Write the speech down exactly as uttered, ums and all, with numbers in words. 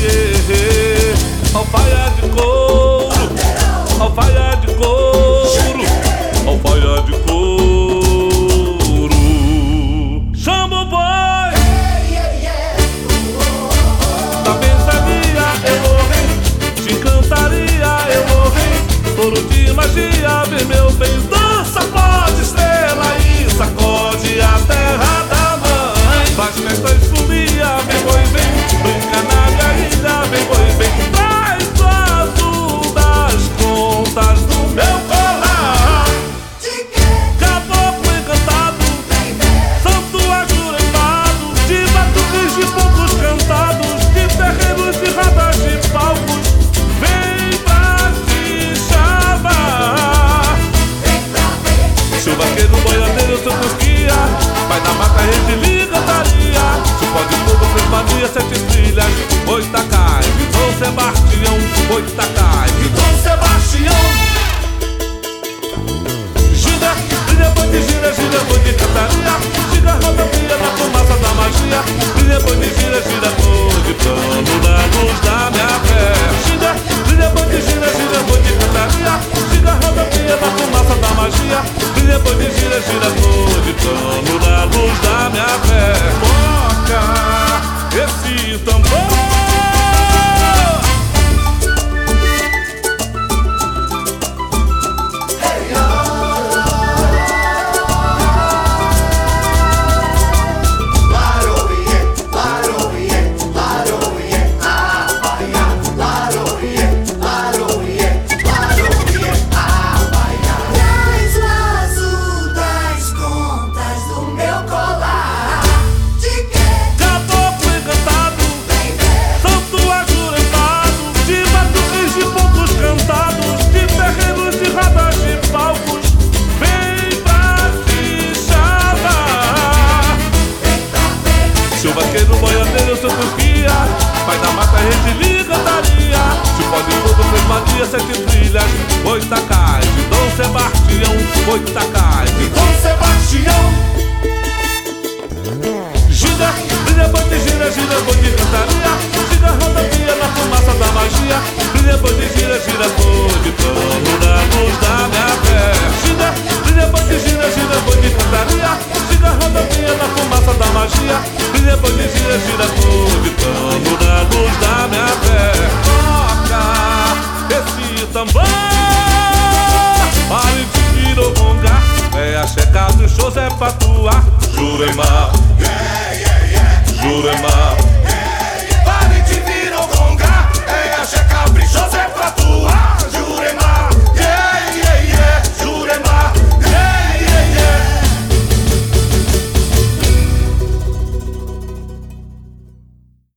alfaia de couro, alfaia de couro, alfaia de couro. Chama o boi da ventania, eu te encantaria, eu touro de magia, vem meu bem, dança, pode estrela e sacode a terra da mãe. Faz festa e folia, vem boi, vem, brinca na garrilha, vem boi, vem, traz o azul das contas do meu colar. Caboclo encantado, santo ajurentado, de batuques de poucos cantados, de terreiros de rodas de palcos, vem pra te chamar. Se o vaqueiro boiadeiro se cosquia, vai na mata, rede, liga, taria. Se pode tudo, fez mania, sete trilhas, Oitacás de Dom Sebastião, Oitacás de Dom Sebastião. Gira, brilha, boi de gira, gira, boi de cantaria, gira, rodovia na fumaça da magia, brilha, boi de gira, gira, boi de pano na luz da minha fé. Gira, brilha, boi de gira, gira, boi de cantaria, gira, rodovia na fumaça da magia, brilha, boi de gira, gira, boi de pano na luz da minha fé. Toca esse tambor. Vai na mata, rede, liga, taria. Se pode tudo, fez mania, sete trilhas, Oitacás de Dom Sebastião, Oitacás de Dom Sebastião. Gira, brilha, boi de gira, gira, boi de cantaria, gira, rodovia na fumaça da magia, brilha, boi de gira, gira, boi de pano na luz da minha fé. Gira, brilha, boi de gira, gira, boi de cantaria, gira, rodovia na fumaça da magia, brilha, boi de gira, gira, boi de pano na luz da minha fé. Toca esse tambor, pare de Virobonga, é a checa dos shows, é pra atuar. Jurema, Yeah, yeah, yeah. Jurema, Yeah, yeah. Pare de Virobonga, é a checa brilhosa.